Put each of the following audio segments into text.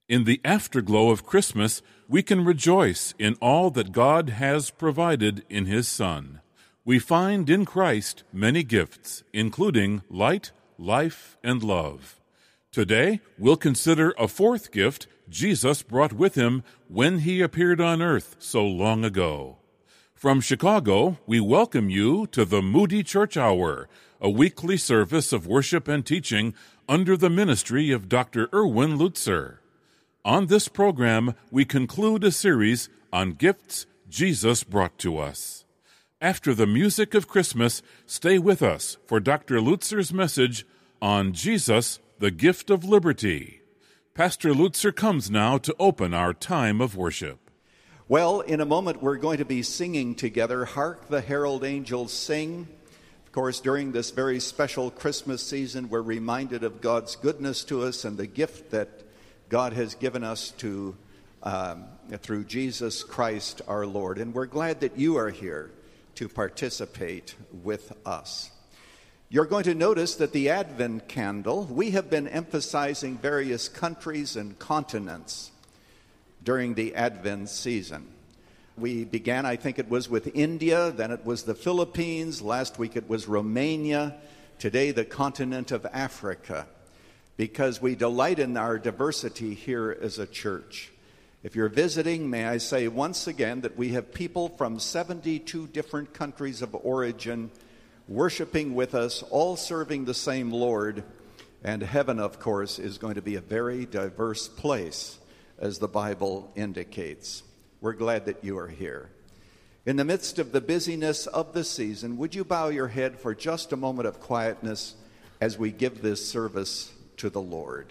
In the afterglow of Christmas, we can rejoice in all that God has provided in His Son. We find in Christ many gifts, including light, life, and love. Today, we'll consider a fourth gift Jesus brought with Him when He appeared on earth so long ago. From Chicago, we welcome you to the Moody Church Hour, a weekly service of worship and teaching under the ministry of Dr. Erwin Lutzer. On this program, we conclude a series on gifts Jesus brought to us. After the music of Christmas, stay with us for Dr. Lutzer's message on Jesus, the gift of liberty. Pastor Lutzer comes now to open our time of worship. Well, in a moment, we're going to be singing together, Hark the Herald Angels Sing. Of course, during this very special Christmas season, we're reminded of God's goodness to us and the gift that God has given us through Jesus Christ our Lord. And we're glad that you are here to participate with us. You're going to notice that the Advent candle, we have been emphasizing various countries and continents during the Advent season. We began, I think it was with India, then it was the Philippines, last week it was Romania, today the continent of Africa, because we delight in our diversity here as a church. If you're visiting, may I say once again that we have people from 72 different countries of origin worshiping with us, all serving the same Lord. And heaven, of course, is going to be a very diverse place, as the Bible indicates. We're glad that you are here. In the midst of the busyness of the season, would you bow your head for just a moment of quietness as we give this service to the Lord?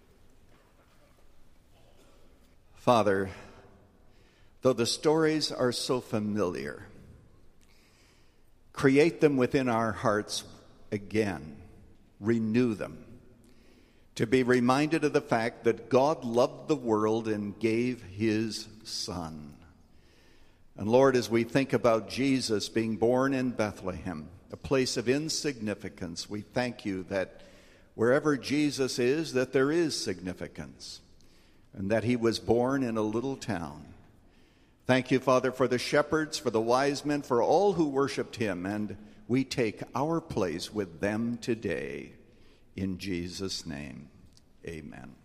Father, though the stories are so familiar, create them within our hearts again, renew them, to be reminded of the fact that God loved the world and gave His Son. And Lord, as we think about Jesus being born in Bethlehem, a place of insignificance, we thank you that wherever Jesus is, that there is significance, and that He was born in a little town. Thank you, Father, for the shepherds, for the wise men, for all who worshiped Him, and we take our place with them today. In Jesus' name, amen.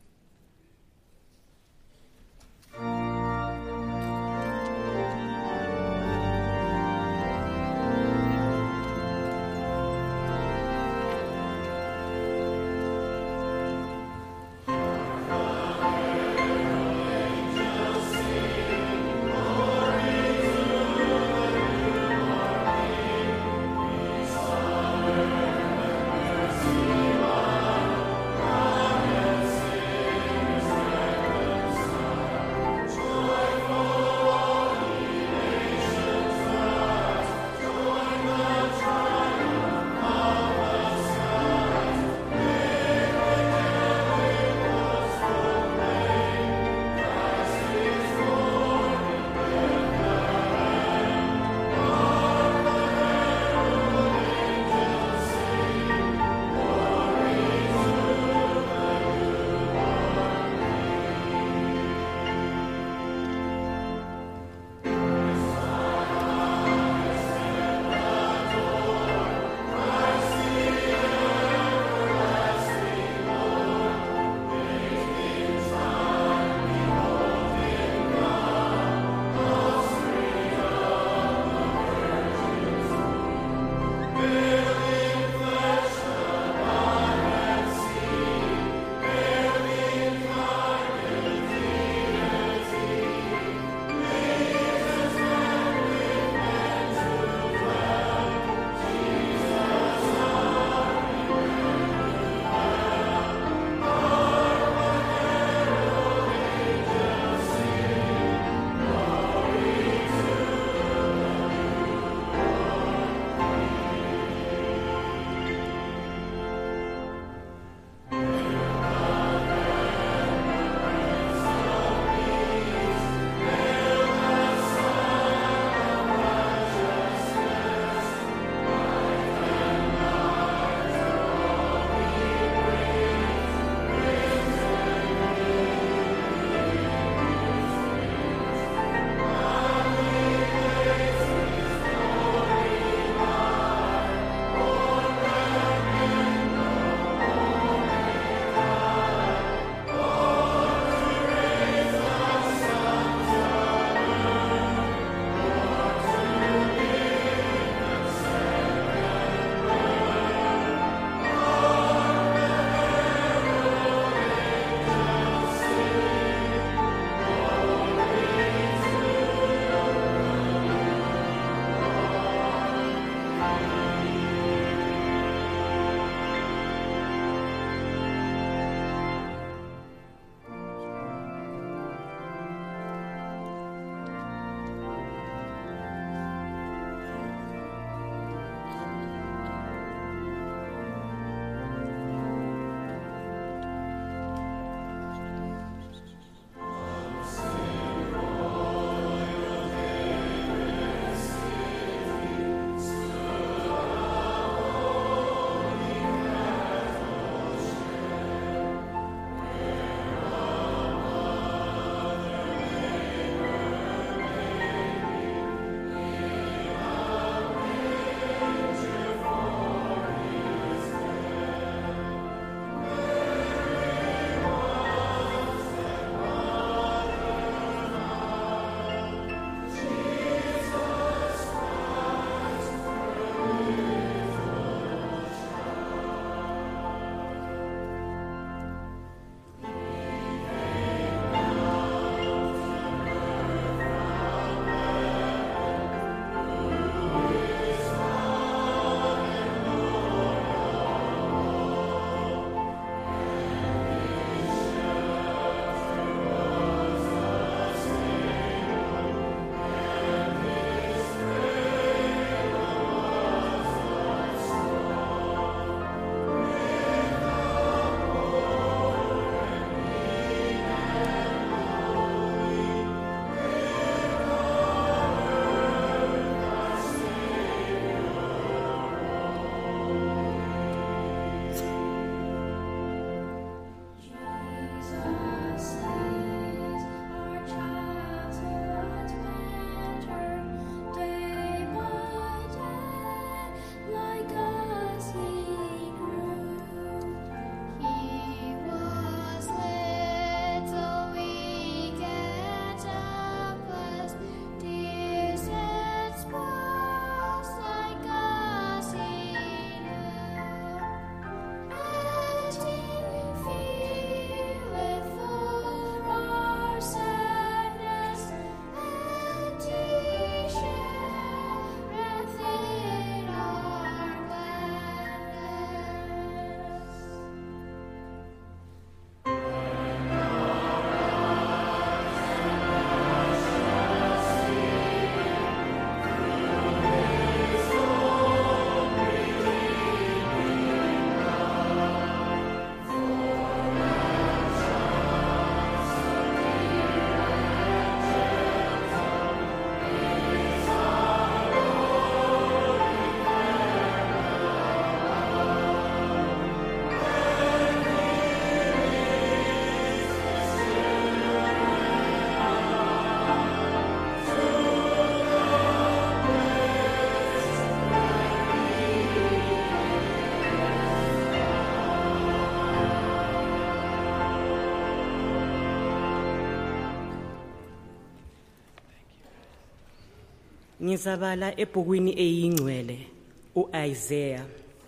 Ngizabala ebhukwini eyingcwele uIsaiah.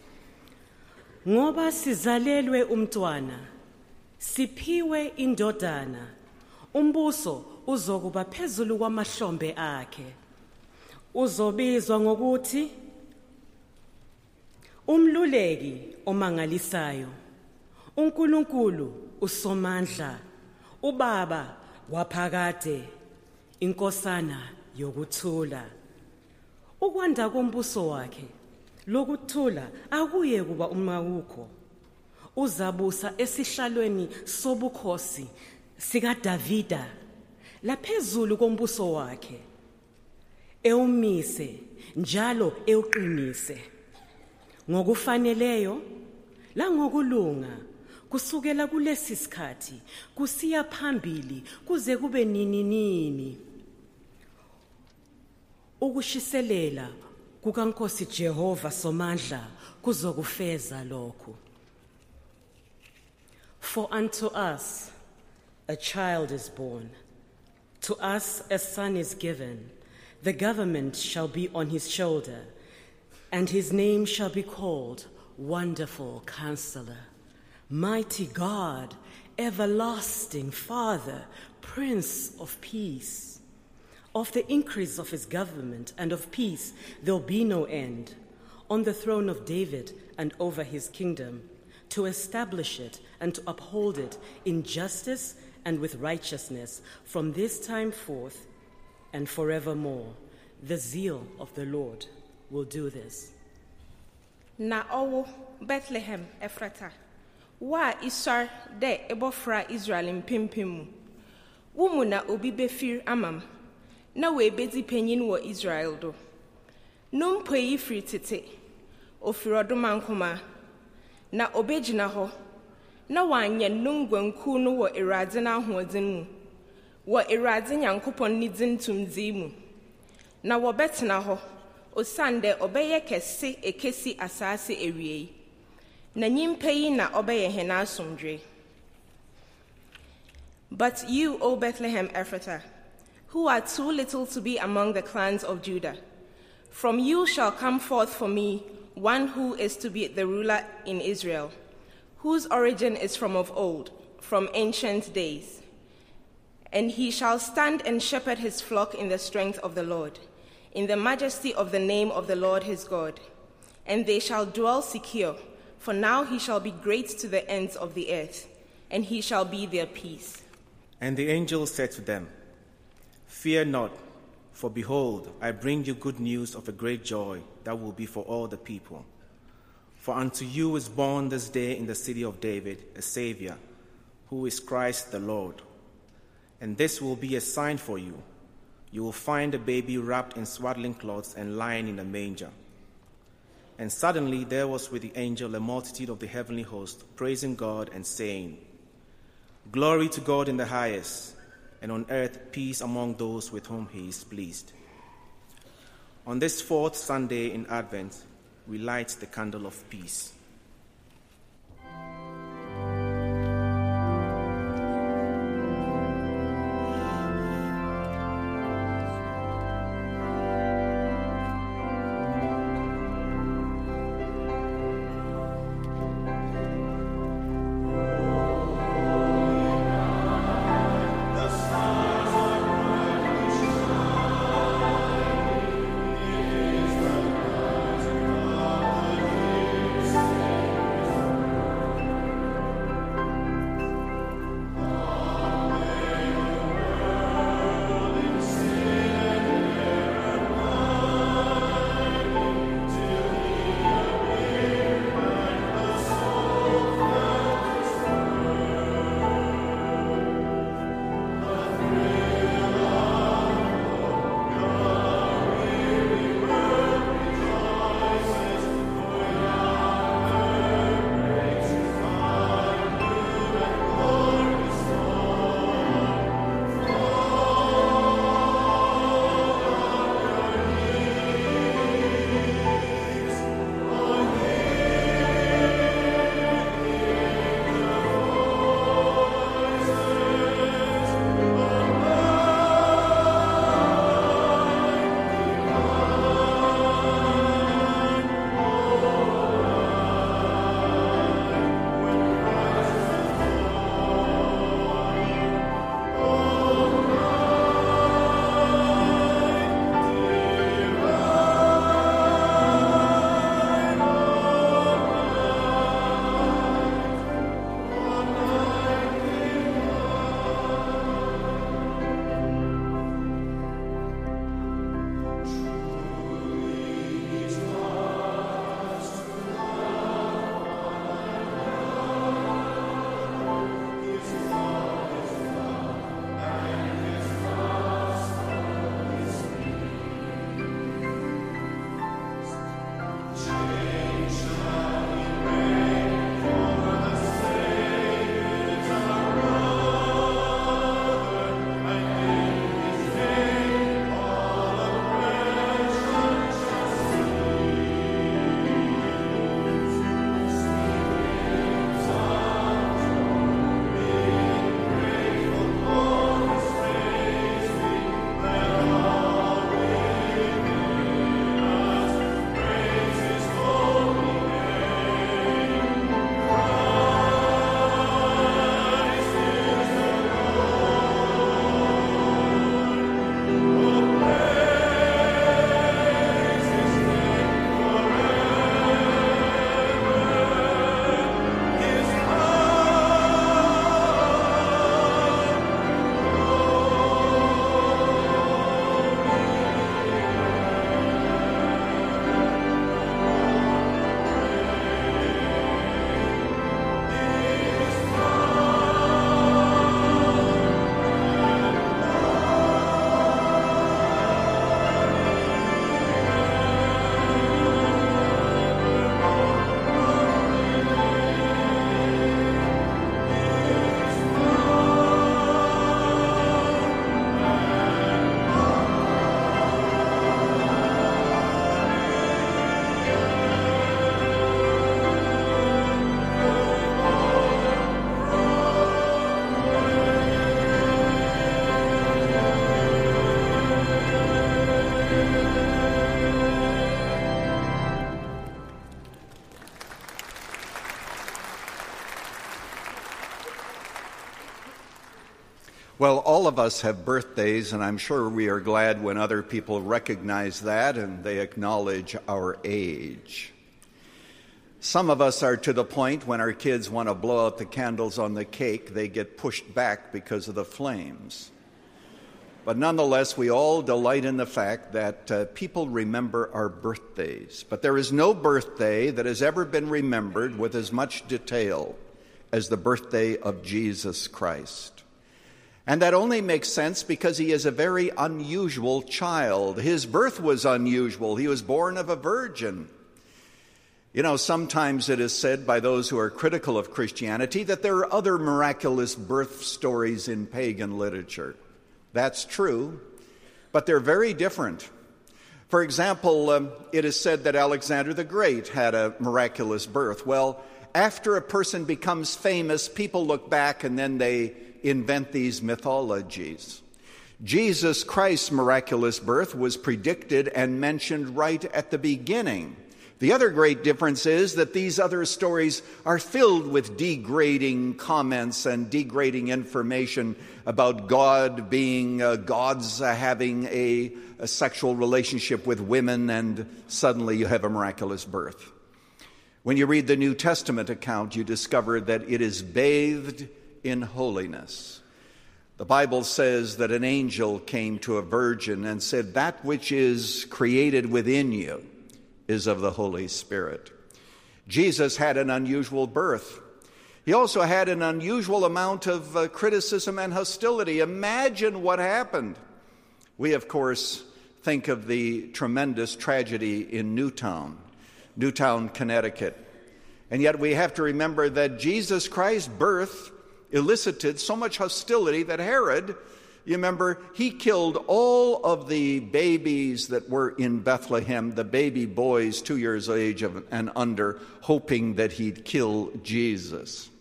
Ngoba sizalelwe umntwana, siphiwe indodana, umbuso uzokuba phezulu kwamahlombe akhe. Uzobizwa ngokuthi Umluleki omangalisayo, uNkulunkulu uSomandla, uBaba waphakade, inkosana yokuthula. Ukwanda kombuso wakhe lokuthula akuye kuba umawukho. Uzabusa esihlalweni sobukhosi sikaDavida laphezulu kombuso wakhe, ewumise njalo ewuqinise ngokufaneleyo langokulunga, kusukela kulesi sikhathi kusiya phambili kuze kube nini. Ukushiselela kukaNkosi Jehova Somandla kuzokufeza lokhu. For unto us a child is born, to us a son is given, the government shall be on his shoulder, and his name shall be called Wonderful Counselor, Mighty God, Everlasting Father, Prince of Peace. Of the increase of his government and of peace there'll be no end, on the throne of David and over his kingdom, to establish it and to uphold it in justice and with righteousness from this time forth and forevermore. The zeal of the Lord will do this. Na owo Bethlehem Ephrata, wa isar de ebofra Israel mpempemu. Wumu na obi befir amam, na we bedi penyin wo Israel do. Num pweyi firi tete, ofirodoma nkoma, na obegyina ho, na wanye nungwanku no wo Awurade na ahoɔden mu, wo Awurade Nyankopɔn ne din tumdii mu. Na wɔbɛtena hɔ, osande ɔbɛyɛ kɛse ekesi asase ewie. Na nyimpa yi na ɔbɛyɛ hena asomdwe. But you, O Bethlehem Ephratah, who are too little to be among the clans of Judah, from you shall come forth for me one who is to be the ruler in Israel, whose origin is from of old, from ancient days. And he shall stand and shepherd his flock in the strength of the Lord, in the majesty of the name of the Lord his God. And they shall dwell secure, for now he shall be great to the ends of the earth, and he shall be their peace. And the angel said to them, Fear not, for behold, I bring you good news of a great joy that will be for all the people. For unto you is born this day in the city of David a Savior, who is Christ the Lord. And this will be a sign for you. You will find a baby wrapped in swaddling cloths and lying in a manger. And suddenly there was with the angel a multitude of the heavenly host, praising God and saying, Glory to God in the highest, and on earth peace among those with whom he is pleased. On this fourth Sunday in Advent, we light the candle of peace. Well, all of us have birthdays, and I'm sure we are glad when other people recognize that and they acknowledge our age. Some of us are to the point when our kids want to blow out the candles on the cake, they get pushed back because of the flames. But nonetheless, we all delight in the fact that people remember our birthdays. But there is no birthday that has ever been remembered with as much detail as the birthday of Jesus Christ. And that only makes sense because he is a very unusual child. His birth was unusual. He was born of a virgin. You know, sometimes it is said by those who are critical of Christianity that there are other miraculous birth stories in pagan literature. That's true, but they're very different. For example, it is said that Alexander the Great had a miraculous birth. Well, after a person becomes famous, people look back and then they invent these mythologies. Jesus Christ's miraculous birth was predicted and mentioned right at the beginning. The other great difference is that these other stories are filled with degrading comments and degrading information about God being gods having a sexual relationship with women, and suddenly you have a miraculous birth. When you read the New Testament account, you discover that it is bathed in holiness. The Bible says that an angel came to a virgin and said, "That which is created within you is of the Holy Spirit." Jesus had an unusual birth. He also had an unusual amount of criticism and hostility. Imagine what happened. We, of course, think of the tremendous tragedy in Newtown, Connecticut. And yet we have to remember that Jesus Christ's birth elicited so much hostility that Herod, you remember, he killed all of the babies that were in Bethlehem, the baby boys 2 years of age and under, hoping that he'd kill Jesus.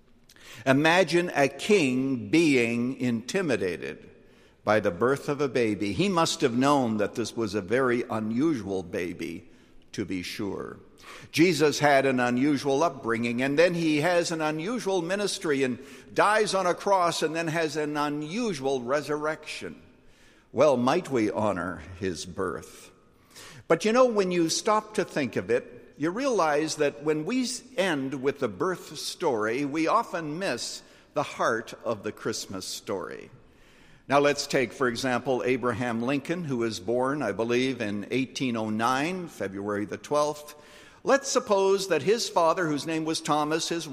Imagine a king being intimidated by the birth of a baby. He must have known that this was a very unusual baby, to be sure. Jesus had an unusual upbringing, and then he has an unusual ministry and dies on a cross and then has an unusual resurrection. Well, might we honor his birth? But you know, when you stop to think of it, you realize that when we end with the birth story, we often miss the heart of the Christmas story. Now let's take, for example, Abraham Lincoln, who was born, I believe, in 1809, February the 12th. Let's suppose that his father, whose name was Thomas, his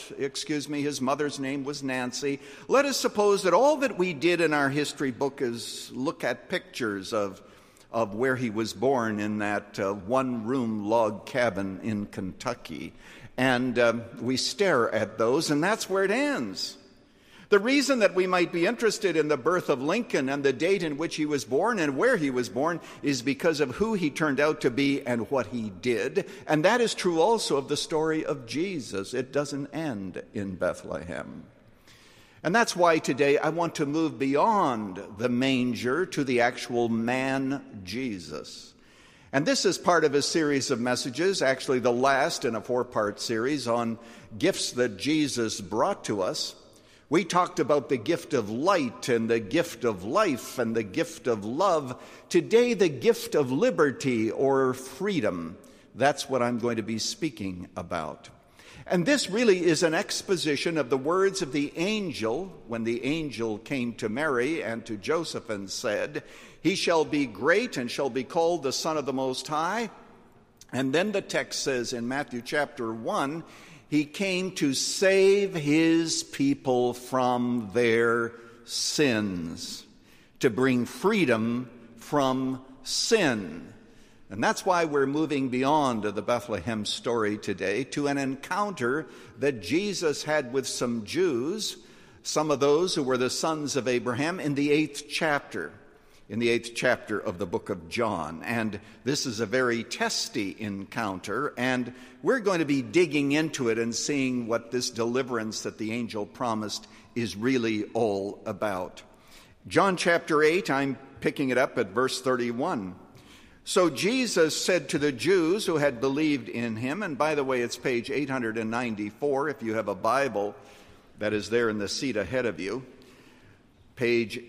mother's name was Nancy. Let us suppose that all that we did in our history book is look at pictures of where he was born in that one-room log cabin in Kentucky. And we stare at those, and that's where it ends. The reason that we might be interested in the birth of Lincoln and the date in which he was born and where he was born is because of who he turned out to be and what he did. And that is true also of the story of Jesus. It doesn't end in Bethlehem. And that's why today I want to move beyond the manger to the actual man, Jesus. And this is part of a series of messages, actually the last in a 4-part series on gifts that Jesus brought to us. We talked about the gift of light and the gift of life and the gift of love. Today, the gift of liberty or freedom. That's what I'm going to be speaking about. And this really is an exposition of the words of the angel when the angel came to Mary and to Joseph and said, "He shall be great and shall be called the Son of the Most High." And then the text says in Matthew chapter 1, he came to save his people from their sins, to bring freedom from sin. And that's why we're moving beyond the Bethlehem story today to an encounter that Jesus had with some Jews, some of those who were the sons of Abraham, in the 8th chapter. In the 8th chapter of the book of John. And this is a very testy encounter, and we're going to be digging into it and seeing what this deliverance that the angel promised is really all about. John chapter 8, I'm picking it up at verse 31. So Jesus said to the Jews who had believed in him, and by the way, it's page 894 if you have a Bible that is there in the seat ahead of you. page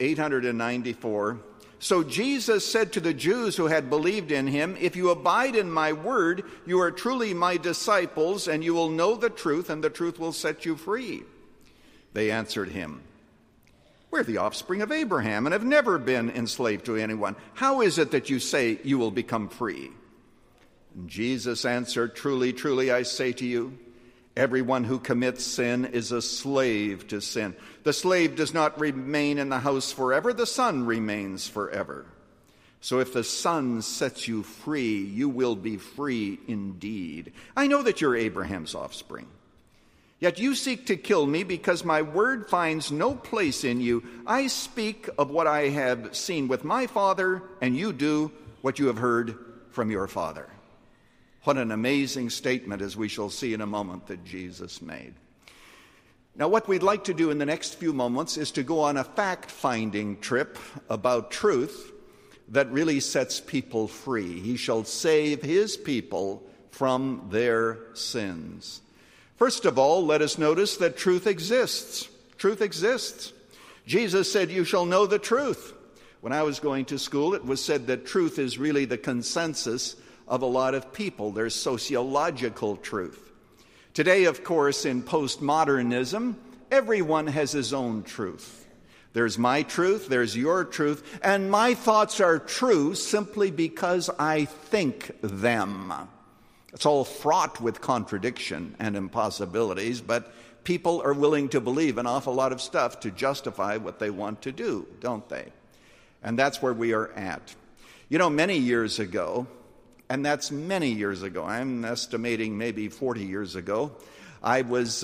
894. So Jesus said to the Jews who had believed in him, "If you abide in my word, you are truly my disciples, and you will know the truth, and the truth will set you free." They answered him, "We're the offspring of Abraham and have never been enslaved to anyone. How is it that you say you will become free?" And Jesus answered, "Truly, truly, I say to you, everyone who commits sin is a slave to sin. The slave does not remain in the house forever. The son remains forever. So if the Son sets you free, you will be free indeed. I know that you're Abraham's offspring. Yet you seek to kill me because my word finds no place in you. I speak of what I have seen with my father, and you do what you have heard from your father." What an amazing statement, as we shall see in a moment, that Jesus made. Now, what we'd like to do in the next few moments is to go on a fact-finding trip about truth that really sets people free. He shall save his people from their sins. First of all, let us notice that truth exists. Truth exists. Jesus said, "You shall know the truth." When I was going to school, it was said that truth is really the consensus of a lot of people. There's sociological truth. Today, of course, in postmodernism, everyone has his own truth. There's my truth, there's your truth, and my thoughts are true simply because I think them. It's all fraught with contradiction and impossibilities, but people are willing to believe an awful lot of stuff to justify what they want to do, don't they? And that's where we are at. You know, many years ago, and that's many years ago, I'm estimating maybe 40 years ago, I was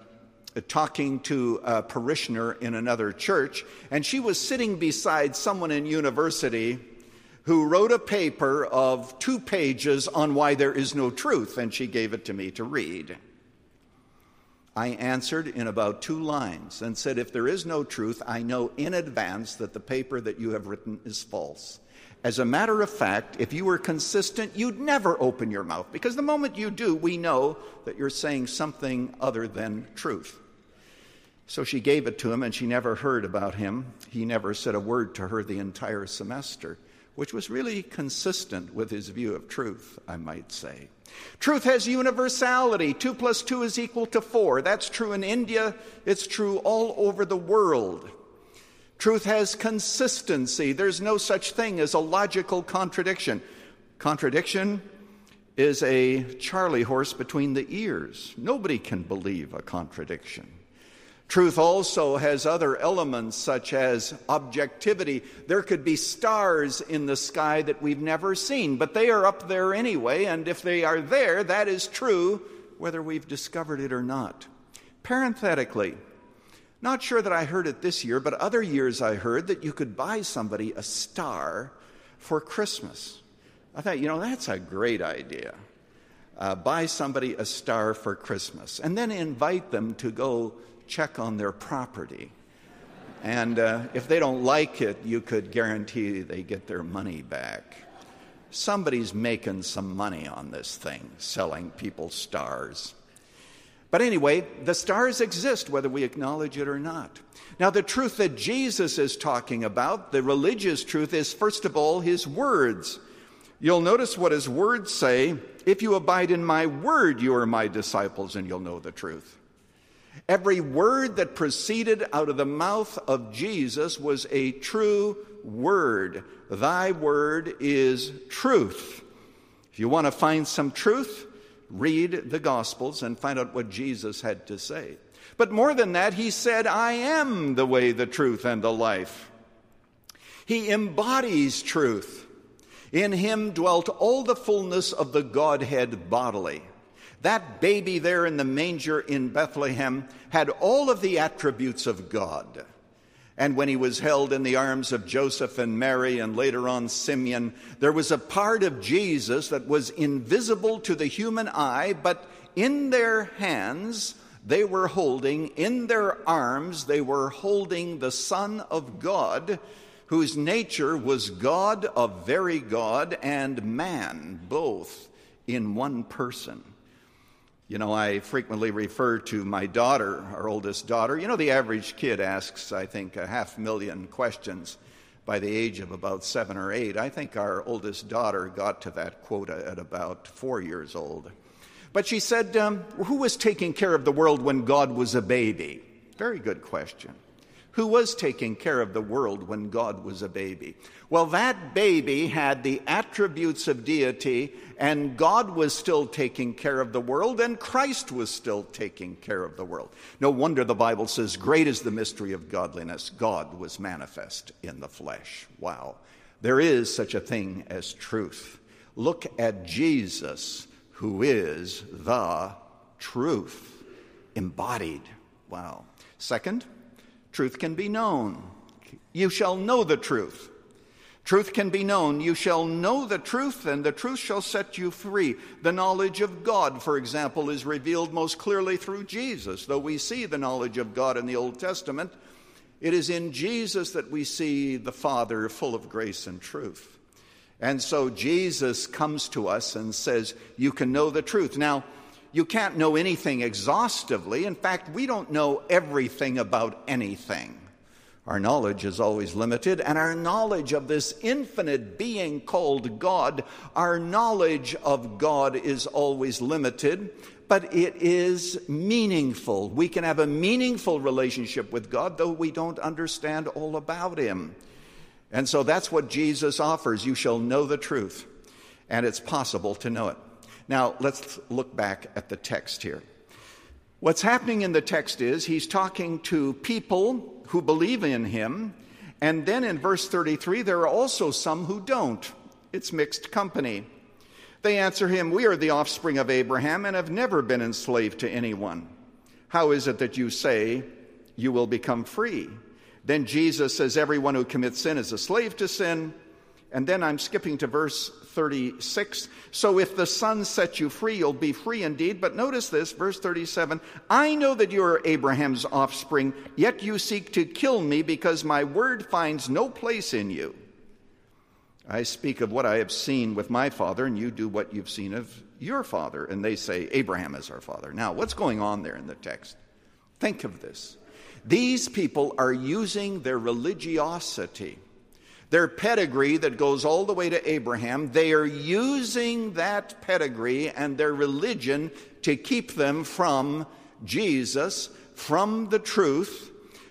talking to a parishioner in another church, and she was sitting beside someone in university who wrote a paper of 2 pages on why there is no truth, and she gave it to me to read. I answered in about 2 lines and said, "If there is no truth, I know in advance that the paper that you have written is false. As a matter of fact, if you were consistent, you'd never open your mouth, because the moment you do, we know that you're saying something other than truth." So she gave it to him, and she never heard about him. He never said a word to her the entire semester, which was really consistent with his view of truth, I might say. Truth has universality. 2 + 2 is equal to 4. That's true in India. It's true all over the world. Truth has consistency. There's no such thing as a logical contradiction. Contradiction is a Charlie horse between the ears. Nobody can believe a contradiction. Truth also has other elements such as objectivity. There could be stars in the sky that we've never seen, but they are up there anyway, and if they are there, that is true whether we've discovered it or not. Parenthetically, not sure that I heard it this year, but other years I heard that you could buy somebody a star for Christmas. I thought, that's a great idea. Buy somebody a star for Christmas, and then invite them to go check on their property. And if they don't like it, you could guarantee they get their money back. Somebody's making some money on this thing, selling people stars. But anyway, the stars exist whether we acknowledge it or not. Now, the truth that Jesus is talking about, the religious truth, is first of all his words. You'll notice what his words say. "If you abide in my word, you are my disciples, and you'll know the truth." Every word that proceeded out of the mouth of Jesus was a true word. Thy word is truth. If you want to find some truth, read the Gospels and find out what Jesus had to say. But more than that, he said, "I am the way, the truth, and the life." He embodies truth. In him dwelt all the fullness of the Godhead bodily. That baby there in the manger in Bethlehem had all of the attributes of God. And when he was held in the arms of Joseph and Mary and later on Simeon, there was a part of Jesus that was invisible to the human eye, but in their hands they were holding, in their arms they were holding the Son of God, whose nature was God of very God and man, both in one person. You know, I frequently refer to my daughter, our oldest daughter. You know, the average kid asks, I think, 500,000 questions by the age of about 7 or 8. I think our oldest daughter got to that quota at about 4 years old. But she said, who was taking care of the world when God was a baby? Very good question. Who was taking care of the world when God was a baby? Well, that baby had the attributes of deity, and God was still taking care of the world, and Christ was still taking care of the world. No wonder the Bible says, great is the mystery of godliness. God was manifest in the flesh. Wow. There is such a thing as truth. Look at Jesus, who is the truth embodied. Wow. Second, truth can be known. You shall know the truth. Truth can be known. You shall know the truth, and the truth shall set you free. The knowledge of God, for example, is revealed most clearly through Jesus. Though we see the knowledge of God in the Old Testament, it is in Jesus that we see the Father full of grace and truth. And so Jesus comes to us and says, you can know the truth. Now, you can't know anything exhaustively. In fact, we don't know everything about anything. Our knowledge is always limited, and our knowledge of this infinite being called God, our knowledge of God is always limited, but it is meaningful. We can have a meaningful relationship with God, though we don't understand all about him. And so that's what Jesus offers. You shall know the truth, and it's possible to know it. Now, let's look back at the text here. What's happening in the text is he's talking to people who believe in him, and then in verse 33, there are also some who don't. It's mixed company. They answer him, we are the offspring of Abraham and have never been enslaved to anyone. How is it that you say you will become free? Then Jesus says, everyone who commits sin is a slave to sin. And then I'm skipping to verse 36. So if the Son sets you free, you'll be free indeed. But notice this, verse 37. I know that you are Abraham's offspring, yet you seek to kill me because my word finds no place in you. I speak of what I have seen with my father, and you do what you've seen of your father. And they say, Abraham is our father. Now, what's going on there in the text? Think of this. These people are using their religiosity, their pedigree that goes all the way to Abraham. They are using that pedigree and their religion to keep them from Jesus, from the truth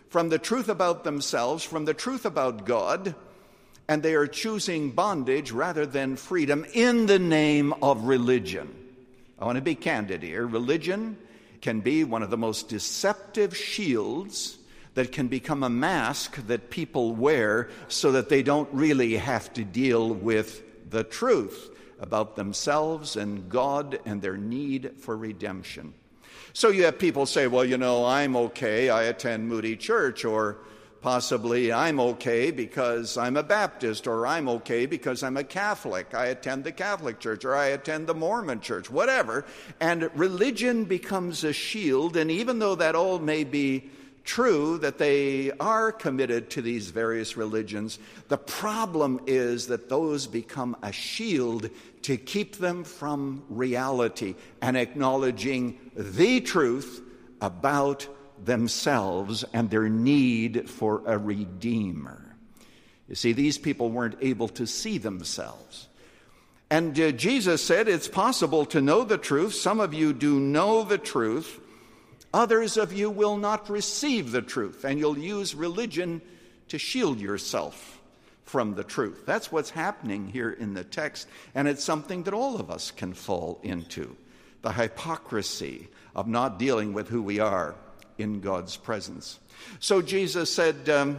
about themselves, from the truth about God, and they are choosing bondage rather than freedom in the name of religion. I want to be candid here. Religion can be one of the most deceptive shields that can become a mask that people wear so that they don't really have to deal with the truth about themselves and God and their need for redemption. So you have people say, well, you know, I'm okay, I attend Moody Church, or possibly I'm okay because I'm a Baptist, or I'm okay because I'm a Catholic. I attend the Catholic Church, or I attend the Mormon Church, whatever. And religion becomes a shield, and even though that all may be true, that they are committed to these various religions, the problem is that those become a shield to keep them from reality and acknowledging the truth about themselves and their need for a redeemer. You see, these people weren't able to see themselves. And Jesus said, it's possible to know the truth. Some of you do know the truth. Others of you will not receive the truth, and you'll use religion to shield yourself from the truth. That's what's happening here in the text, and it's something that all of us can fall into, the hypocrisy of not dealing with who we are in God's presence. So Jesus said,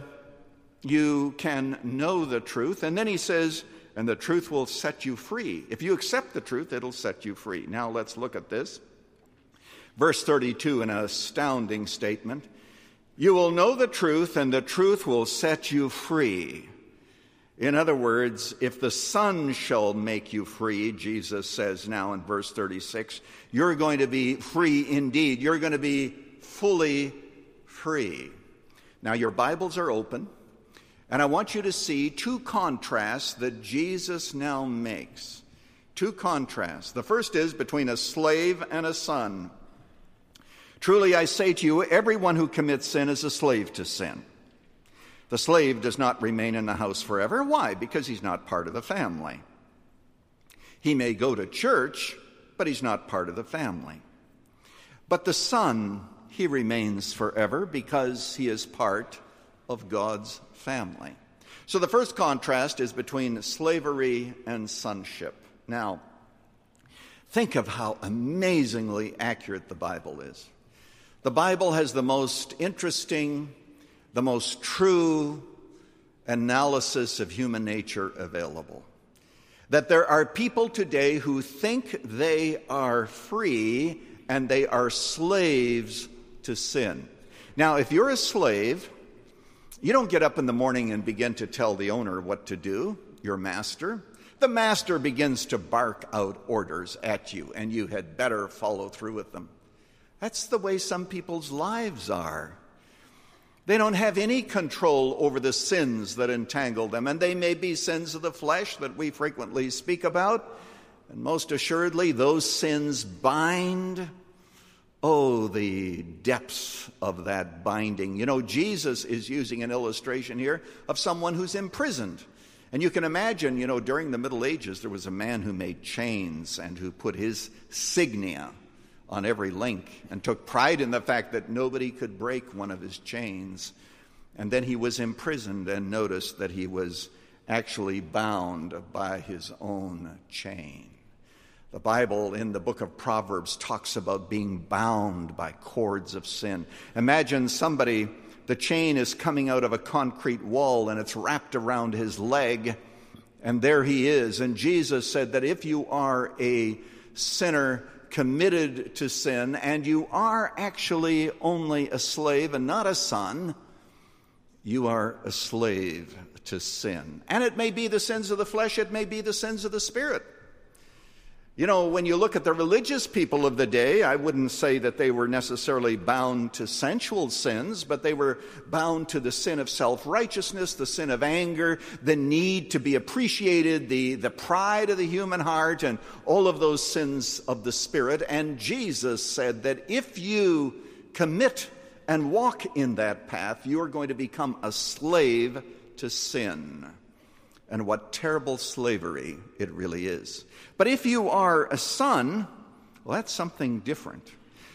you can know the truth, and then he says, and the truth will set you free. If you accept the truth, it'll set you free. Now let's look at this. Verse 32, an astounding statement. You will know the truth, and the truth will set you free. In other words, if the Son shall make you free, Jesus says now in verse 36, you're going to be free indeed. You're going to be fully free. Now your Bibles are open, and I want you to see two contrasts that Jesus now makes. Two contrasts. The first is between a slave and a son. Truly I say to you, everyone who commits sin is a slave to sin. The slave does not remain in the house forever. Why? Because he's not part of the family. He may go to church, but he's not part of the family. But the son, he remains forever because he is part of God's family. So the first contrast is between slavery and sonship. Now, think of how amazingly accurate the Bible is. The Bible has the most interesting, the most true analysis of human nature available. That there are people today who think they are free and they are slaves to sin. Now, if you're a slave, you don't get up in the morning and begin to tell the owner what to do, your master. The master begins to bark out orders at you, and you had better follow through with them. That's the way some people's lives are. They don't have any control over the sins that entangle them, and they may be sins of the flesh that we frequently speak about, and most assuredly those sins bind. Oh, the depths of that binding. You know, Jesus is using an illustration here of someone who's imprisoned. And you can imagine, you know, during the Middle Ages, there was a man who made chains and who put his signia on every link and took pride in the fact that nobody could break one of his chains. And then he was imprisoned and noticed that he was actually bound by his own chain. The Bible in the book of Proverbs talks about being bound by cords of sin. Imagine somebody, the chain is coming out of a concrete wall and it's wrapped around his leg, and there he is. And Jesus said that if you are a sinner committed to sin, and you are actually only a slave and not a son, you are a slave to sin. And it may be the sins of the flesh, it may be the sins of the spirit. You know, when you look at the religious people of the day, I wouldn't say that they were necessarily bound to sensual sins, but they were bound to the sin of self-righteousness, the sin of anger, the need to be appreciated, the pride of the human heart, and all of those sins of the spirit. And Jesus said that if you commit and walk in that path, you are going to become a slave to sin. And what terrible slavery it really is. But if you are a son, well, that's something different.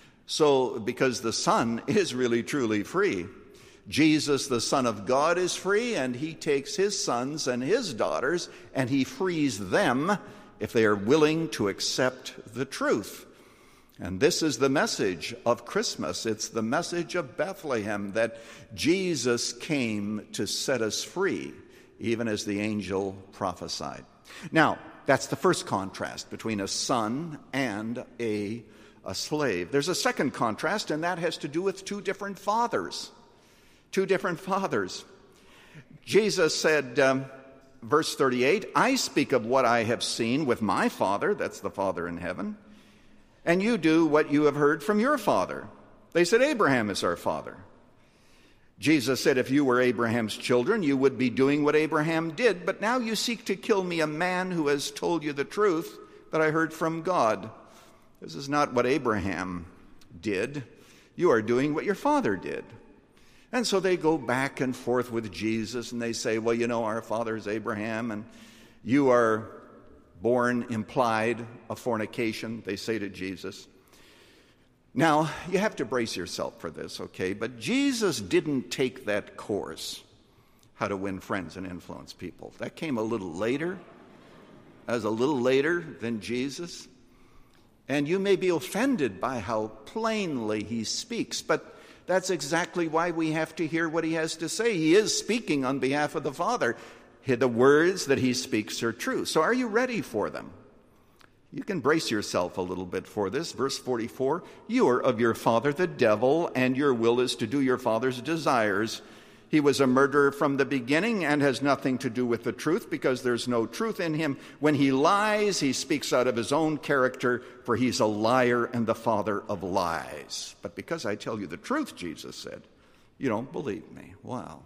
So, because the son is really truly free. Jesus, the Son of God, is free, and he takes his sons and his daughters, and he frees them if they are willing to accept the truth. And this is the message of Christmas. It's the message of Bethlehem, that Jesus came to set us free, even as the angel prophesied. Now, that's the first contrast between a son and a slave. There's a second contrast, and that has to do with two different fathers. Two different fathers. Jesus said, verse 38, I speak of what I have seen with my Father, that's the Father in heaven, and you do what you have heard from your father. They said, Abraham is our father. Jesus said, if you were Abraham's children, you would be doing what Abraham did, but now you seek to kill me, a man who has told you the truth that I heard from God. This is not what Abraham did. You are doing what your father did. And so they go back and forth with Jesus, and they say, well, you know, our father is Abraham, and you are born implied of fornication, they say to Jesus. Now, you have to brace yourself for this, okay? But Jesus didn't take that course, how to win friends and influence people. That came a little later. That was a little later than Jesus. And you may be offended by how plainly he speaks, but that's exactly why we have to hear what he has to say. He is speaking on behalf of the Father. The words that he speaks are true. So are you ready for them? You can brace yourself a little bit for this. Verse 44, you are of your father the devil, and your will is to do your father's desires. He was a murderer from the beginning and has nothing to do with the truth, because there's no truth in him. When he lies, he speaks out of his own character, for he's a liar and the father of lies. But because I tell you the truth, Jesus said, you don't believe me. Wow.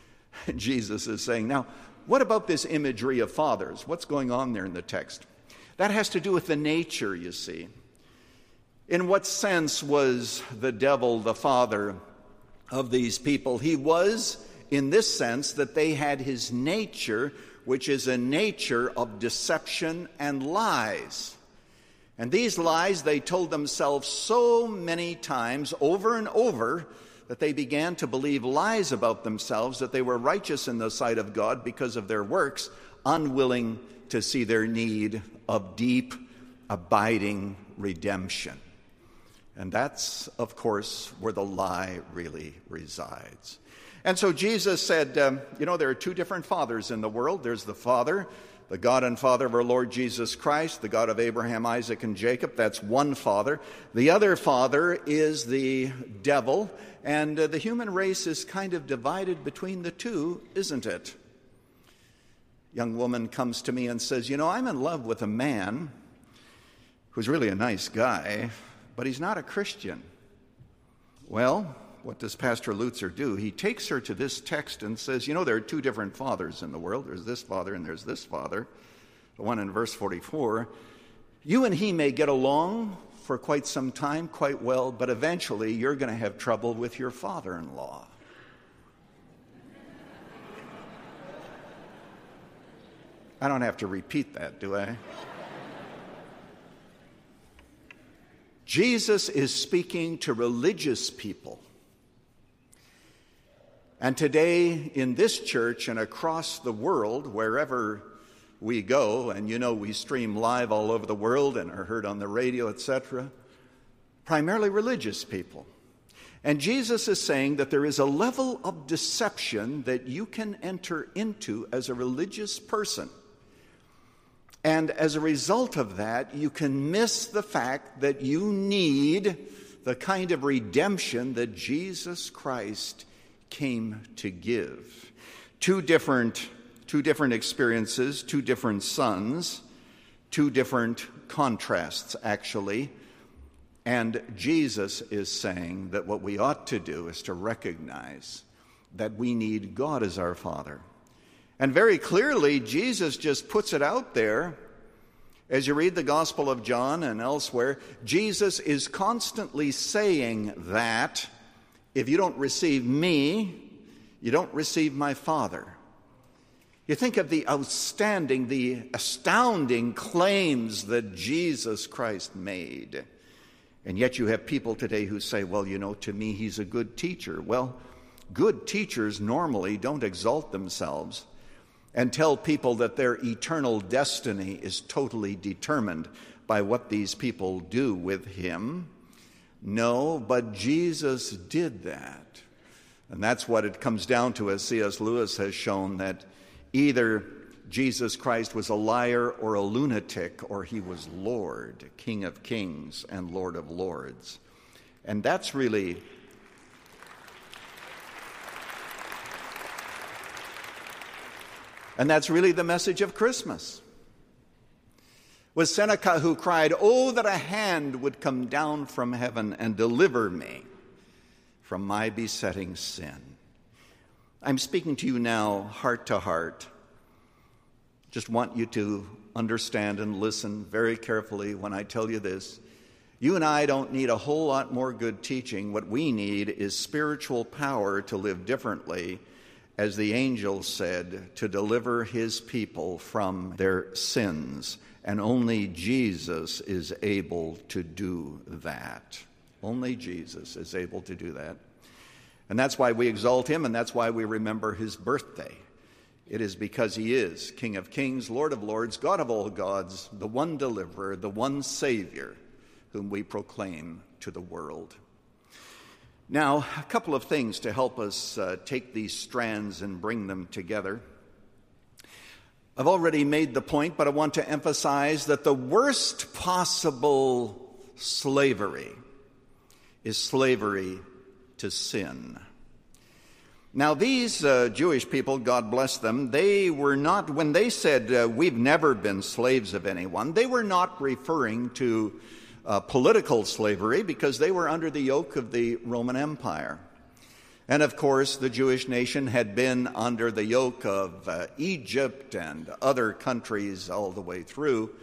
Jesus is saying, now, what about this imagery of fathers? What's going on there in the text? That has to do with the nature, you see. In what sense was the devil the father of these people? He was in this sense that they had his nature, which is a nature of deception and lies. And these lies they told themselves so many times over and over that they began to believe lies about themselves, that they were righteous in the sight of God because of their works, unwilling to see their need of deep, abiding redemption. And that's, of course, where the lie really resides. And so Jesus said, there are two different fathers in the world. There's the Father, the God and Father of our Lord Jesus Christ, the God of Abraham, Isaac, and Jacob. That's one Father. The other father is the devil, and the human race is kind of divided between the two, isn't it? Young woman comes to me and says, I'm in love with a man who's really a nice guy, but he's not a Christian. Well, what does Pastor Lutzer do? He takes her to this text and says, there are two different fathers in the world. There's this father and there's this father. The one in verse 44. You and he may get along for quite some time, quite well, but eventually you're going to have trouble with your father-in-law. I don't have to repeat that, do I? Jesus is speaking to religious people. And today in this church and across the world, wherever we go, and we stream live all over the world and are heard on the radio, etc., primarily religious people. And Jesus is saying that there is a level of deception that you can enter into as a religious person. And as a result of that, you can miss the fact that you need the kind of redemption that Jesus Christ came to give. Two different experiences, two different sons, two different contrasts, actually. And Jesus is saying that what we ought to do is to recognize that we need God as our Father. And very clearly, Jesus just puts it out there. As you read the Gospel of John and elsewhere, Jesus is constantly saying that if you don't receive me, you don't receive my Father. You think of the astounding claims that Jesus Christ made. And yet you have people today who say, well, to me, he's a good teacher. Well, good teachers normally don't exalt themselves and tell people that their eternal destiny is totally determined by what these people do with him. No, but Jesus did that. And that's what it comes down to, as C.S. Lewis has shown, that either Jesus Christ was a liar or a lunatic, or he was Lord, King of Kings and Lord of Lords. And that's really the message of Christmas. Was Seneca who cried, "Oh, that a hand would come down from heaven and deliver me from my besetting sin." I'm speaking to you now, heart to heart. Just want you to understand and listen very carefully when I tell you this. You and I don't need a whole lot more good teaching. What we need is spiritual power to live differently, as the angel said, to deliver his people from their sins. And only Jesus is able to do that. Only Jesus is able to do that. And that's why we exalt him, and that's why we remember his birthday. It is because he is King of Kings, Lord of Lords, God of all gods, the one deliverer, the one Savior, whom we proclaim to the world. Now, a couple of things to help us take these strands and bring them together. I've already made the point, but I want to emphasize that the worst possible slavery is slavery to sin. Now, these Jewish people, God bless them, they were not, when they said we've never been slaves of anyone, they were not referring to political slavery, because they were under the yoke of the Roman Empire. And of course, the Jewish nation had been under the yoke of Egypt and other countries all the way through.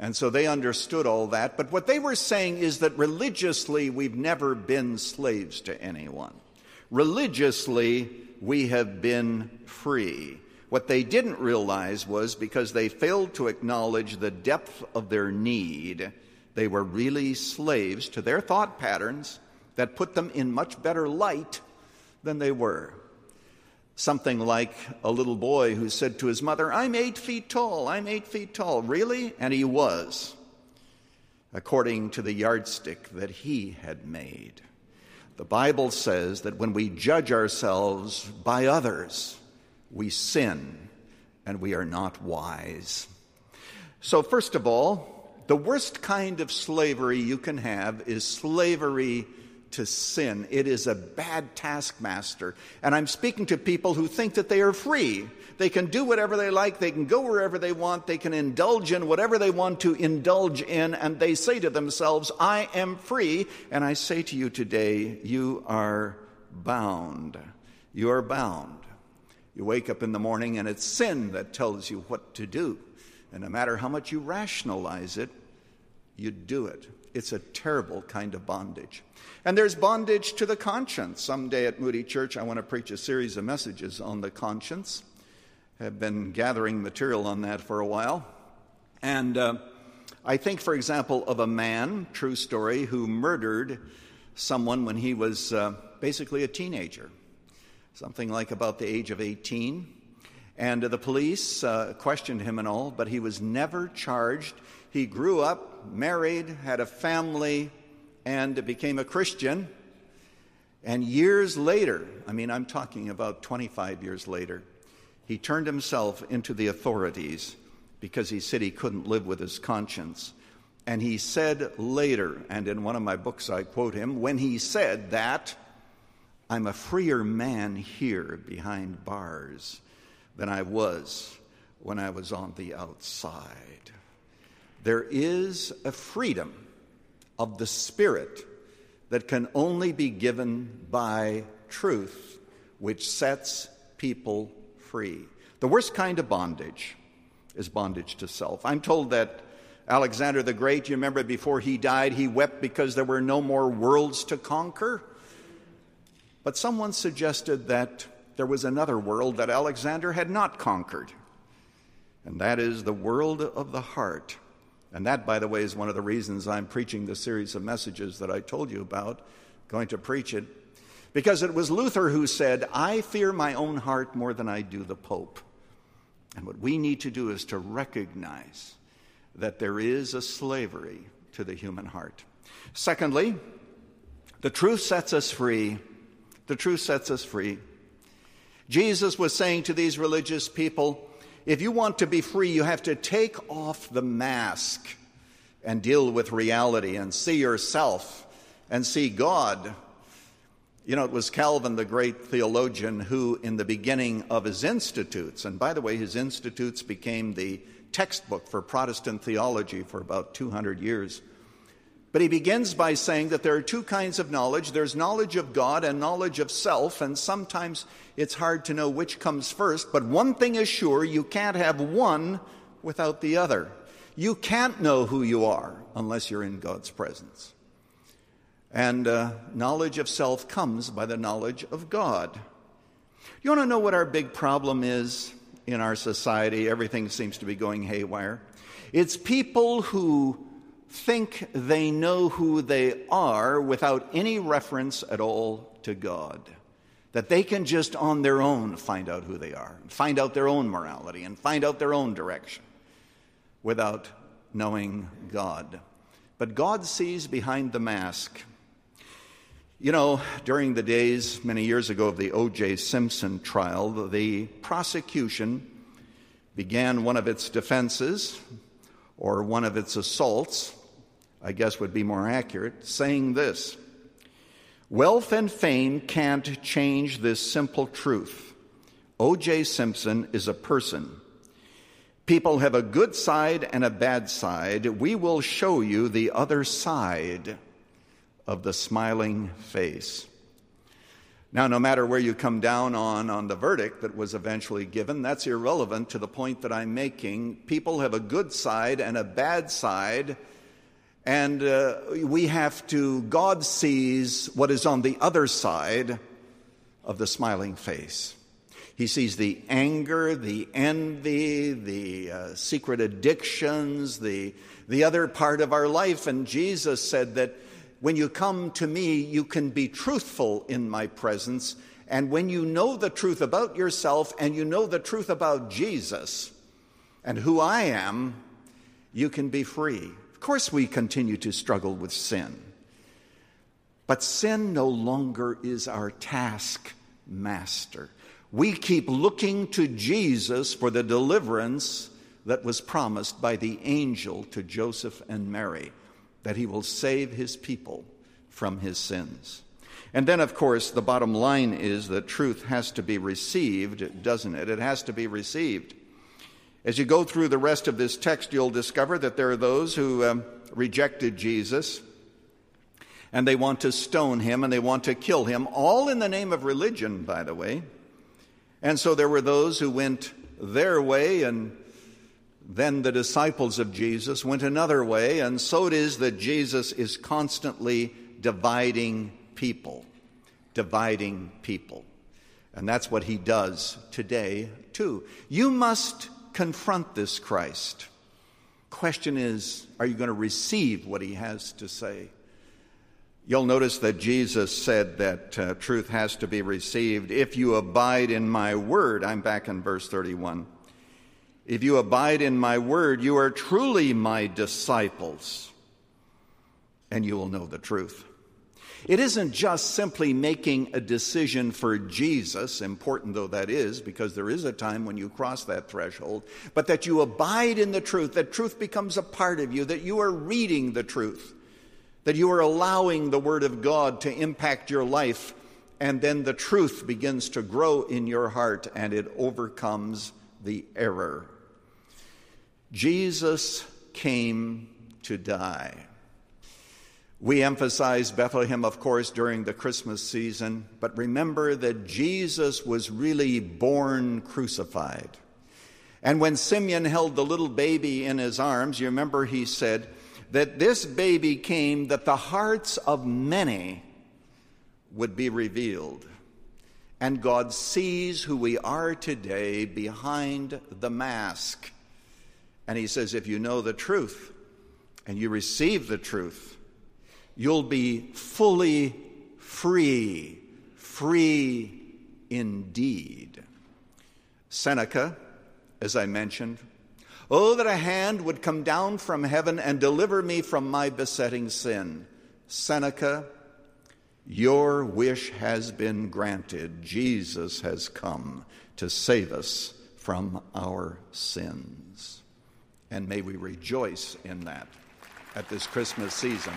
And so they understood all that. But what they were saying is that religiously we've never been slaves to anyone. Religiously, we have been free. What they didn't realize was because they failed to acknowledge the depth of their need, they were really slaves to their thought patterns that put them in much better light than they were. Something like a little boy who said to his mother, "I'm 8 feet tall, I'm 8 feet tall." Really? And he was, according to the yardstick that he had made. The Bible says that when we judge ourselves by others, we sin and we are not wise. So first of all, the worst kind of slavery you can have is slavery to sin. It is a bad taskmaster. And I'm speaking to people who think that they are free. They can do whatever they like. They can go wherever they want. They can indulge in whatever they want to indulge in. And they say to themselves, "I am free." And I say to you today, you are bound. You are bound. You wake up in the morning and it's sin that tells you what to do. And no matter how much you rationalize it, you do it. It's a terrible kind of bondage. And there's bondage to the conscience. Someday at Moody Church, I want to preach a series of messages on the conscience. I've been gathering material on that for a while. And I think, for example, of a man, true story, who murdered someone when he was basically a teenager, something like about the age of 18. And the police questioned him and all, but he was never charged. He grew up, married, had a family, and became a Christian. And years later, I'm talking about 25 years later, he turned himself into the authorities because he said he couldn't live with his conscience. And he said later, and in one of my books I quote him, when he said that, "I'm a freer man here behind bars than I was when I was on the outside." There is a freedom of the Spirit that can only be given by truth, which sets people free. The worst kind of bondage is bondage to self. I'm told that Alexander the Great, you remember before he died, he wept because there were no more worlds to conquer. But someone suggested that there was another world that Alexander had not conquered, and that is the world of the heart. And that, by the way, is one of the reasons I'm preaching the series of messages that I told you about, going to preach it. Because it was Luther who said, "I fear my own heart more than I do the Pope." And what we need to do is to recognize that there is a slavery to the human heart. Secondly, the truth sets us free. The truth sets us free. Jesus was saying to these religious people, if you want to be free, you have to take off the mask and deal with reality and see yourself and see God. You know, it was Calvin, the great theologian, who in the beginning of his Institutes, and by the way, his Institutes became the textbook for Protestant theology for about 200 years. But he begins by saying that there are two kinds of knowledge. There's knowledge of God and knowledge of self, and sometimes it's hard to know which comes first. But one thing is sure, you can't have one without the other. You can't know who you are unless you're in God's presence. And knowledge of self comes by the knowledge of God. You want to know what our big problem is in our society? Everything seems to be going haywire. It's people who think they know who they are without any reference at all to God. That they can just on their own find out who they are, find out their own morality, and find out their own direction without knowing God. But God sees behind the mask. You know, during the days many years ago of the O.J. Simpson trial, the prosecution began one of its defenses, or one of its assaults, I guess would be more accurate, saying this: wealth and fame can't change this simple truth. O.J. Simpson is a person. People have a good side and a bad side. We will show you the other side of the smiling face. Now, no matter where you come down on the verdict that was eventually given, that's irrelevant to the point that I'm making. People have a good side and a bad side, and God sees what is on the other side of the smiling face. He sees the anger, the envy, the secret addictions, the other part of our life. And Jesus said that when you come to me, you can be truthful in my presence. And when you know the truth about yourself and you know the truth about Jesus and who I am, you can be free. Of course, we continue to struggle with sin. But sin no longer is our taskmaster. We keep looking to Jesus for the deliverance that was promised by the angel to Joseph and Mary, that he will save his people from his sins. And then, of course, the bottom line is that truth has to be received, doesn't it? It has to be received. As you go through the rest of this text, you'll discover that there are those who rejected Jesus, and they want to stone him, and they want to kill him, all in the name of religion, by the way. And so there were those who went their way, and then the disciples of Jesus went another way, and so it is that Jesus is constantly dividing people. And that's what he does today, too. You must confront this Christ. Question is, are you going to receive what he has to say? You'll notice that Jesus said that truth has to be received. If you abide in my word, I'm back in verse 31. If you abide in my word, you are truly my disciples, and you will know the truth. It isn't just simply making a decision for Jesus, important though that is, because there is a time when you cross that threshold, but that you abide in the truth, that truth becomes a part of you, that you are reading the truth, that you are allowing the Word of God to impact your life, and then the truth begins to grow in your heart and it overcomes the error. Jesus came to die. We emphasize Bethlehem, of course, during the Christmas season, but remember that Jesus was really born crucified. And when Simeon held the little baby in his arms, you remember he said that this baby came that the hearts of many would be revealed. And God sees who we are today behind the mask. And he says, if you know the truth and you receive the truth, you'll be fully free indeed. Seneca, as I mentioned, oh, that a hand would come down from heaven and deliver me from my besetting sin. Seneca, your wish has been granted. Jesus has come to save us from our sins. And may we rejoice in that at this Christmas season.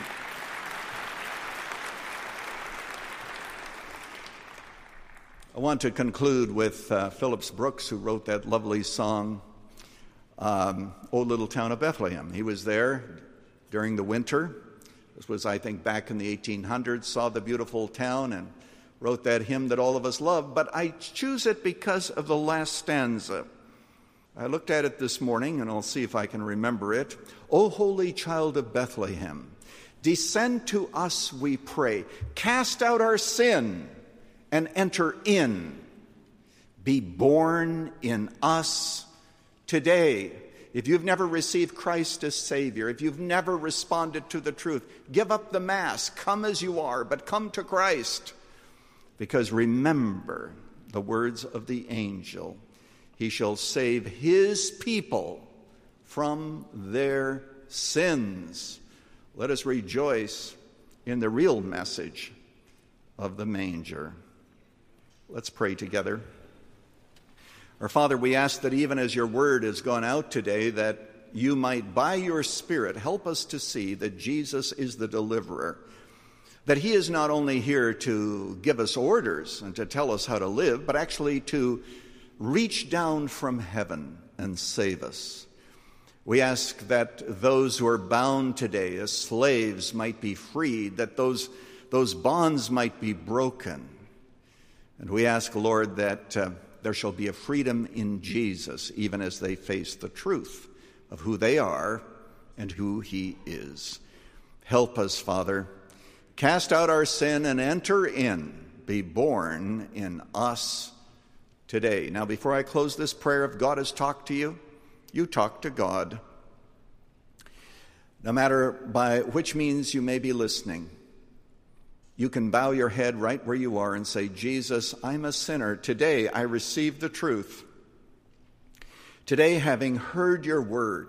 I want to conclude with Phillips Brooks, who wrote that lovely song, O Little Town of Bethlehem. He was there during the winter. This was, I think, back in the 1800s, saw the beautiful town and wrote that hymn that all of us love. But I choose it because of the last stanza. I looked at it this morning, and I'll see if I can remember it. O holy child of Bethlehem, descend to us, we pray. Cast out our sin and enter in. Be born in us today. If you've never received Christ as Savior, if you've never responded to the truth, give up the mask. Come as you are, but come to Christ. Because remember the words of the angel. He shall save his people from their sins. Let us rejoice in the real message of the manger. Let's pray together. Our Father, we ask that even as your word has gone out today, that you might, by your Spirit, help us to see that Jesus is the deliverer, that he is not only here to give us orders and to tell us how to live, but actually to reach down from heaven and save us. We ask that those who are bound today as slaves might be freed, that those bonds might be broken. And we ask, Lord, that there shall be a freedom in Jesus, even as they face the truth of who they are and who he is. Help us, Father. Cast out our sin and enter in. Be born in us today. Now, before I close this prayer, if God has talked to you, you talk to God. No matter by which means you may be listening, you can bow your head right where you are and say, Jesus, I'm a sinner. Today I receive the truth. Today, having heard your word,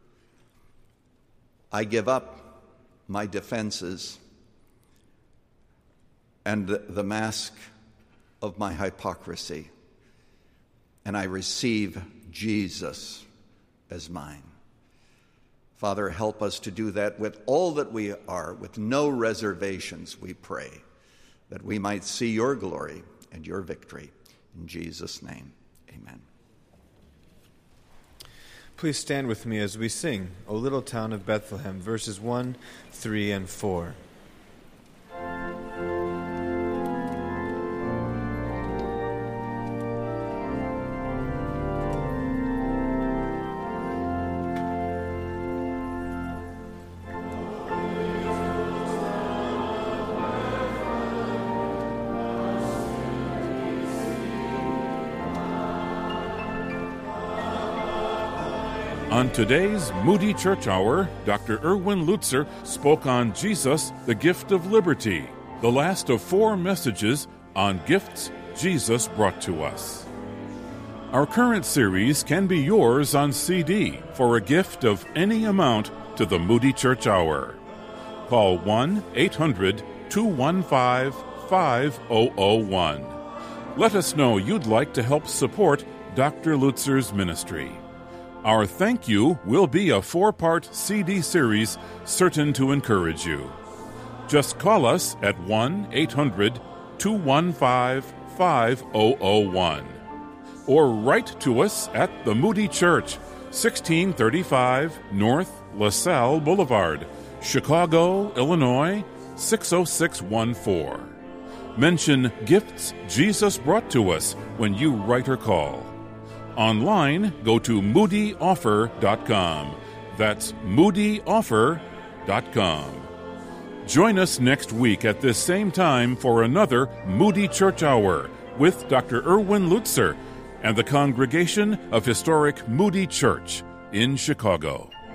I give up my defenses and the mask of my hypocrisy, and I receive Jesus as mine. Father, help us to do that with all that we are, with no reservations, we pray, that we might see your glory and your victory. In Jesus' name, amen. Please stand with me as we sing O Little Town of Bethlehem, verses 1, 3, and 4. On today's Moody Church Hour, Dr. Erwin Lutzer spoke on Jesus, the Gift of Liberty, the last of 4 messages on gifts Jesus brought to us. Our current series can be yours on CD for a gift of any amount to the Moody Church Hour. Call 1-800-215-5001. Let us know you'd like to help support Dr. Lutzer's ministry. Our thank you will be a 4-part CD series certain to encourage you. Just call us at 1-800-215-5001 or write to us at the Moody Church, 1635 North LaSalle Boulevard, Chicago, Illinois, 60614. Mention Gifts Jesus Brought to Us when you write or call. Online, go to moodyoffer.com. That's moodyoffer.com. Join us next week at this same time for another Moody Church Hour with Dr. Erwin Lutzer and the congregation of historic Moody Church in Chicago.